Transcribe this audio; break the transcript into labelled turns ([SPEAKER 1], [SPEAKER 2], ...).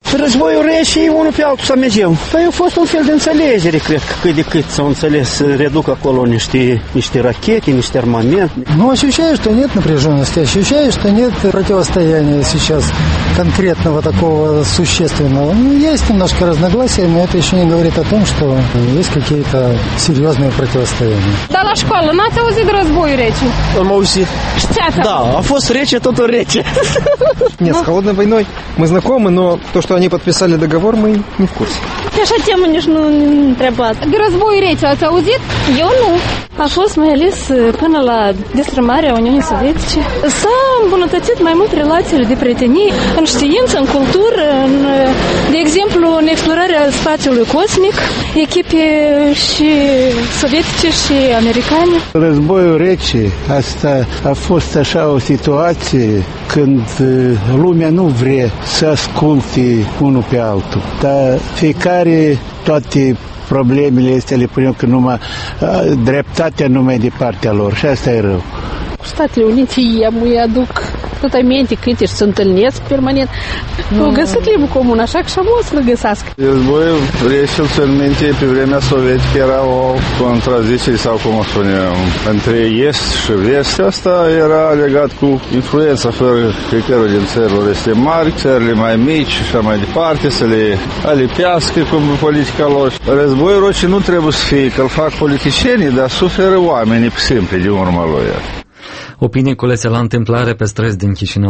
[SPEAKER 1] Războiul rece, unul pe altul să mergem. Păi a fost un fel de înțelegere, cred că cât de cât s-au înțeles să reduc acolo niște rachete, niște armament.
[SPEAKER 2] Ну, ощущаю, что нет напряженности, ощущаю, что нет противостояния сейчас конкретного такого существенного. Ну, есть немножко разногласия, но это еще не говорит о том, что есть какие-то серьезные противостояния.
[SPEAKER 3] Dar la școală n-ați auzit de războiul rece?
[SPEAKER 1] Am auzit.
[SPEAKER 3] Știați?
[SPEAKER 1] Da, a fost rece, totul rece.
[SPEAKER 4] Нет, с холодной войной мы знакомы, но то, что они подписали договор, мы не в курсе.
[SPEAKER 5] Așa temă nici nu întrebat.
[SPEAKER 3] De războiul rece ați auzit?
[SPEAKER 5] Eu nu. A fost mai ales până la destrămarea Uniunii Sovietice. S-a îmbunătățit mai mult relațiile de prietenie în știință, în cultură, de exemplu, în explorarea spațiului cosmic, echipe și sovietice și americane.
[SPEAKER 6] Războiul rece, asta a fost așa o situație când lumea nu vrea să asculte unul pe altul, dar fiecare toate problemele astea le punem că numai dreptatea numai de partea lor și asta e rău.
[SPEAKER 5] Statele Unite îi aduc tot aminte câte și se întâlnesc permanent. Au găsit limbă comună, așa că și-am o să-l găsească.
[SPEAKER 7] Războiul rece, în minte, pe vremea sovietică era o contrazicere sau cum o spunem, între est și vest. Asta era legat cu influența fără criteriul din țările este mari, țările mai mici și așa mai departe, să le alipească cu politica lor. Războiul rece nu trebuie să fie că îl fac politicienii, dar suferă oamenii simpli din urma lui.
[SPEAKER 8] Opinii culese la întâmplare pe străzi din Chișinău.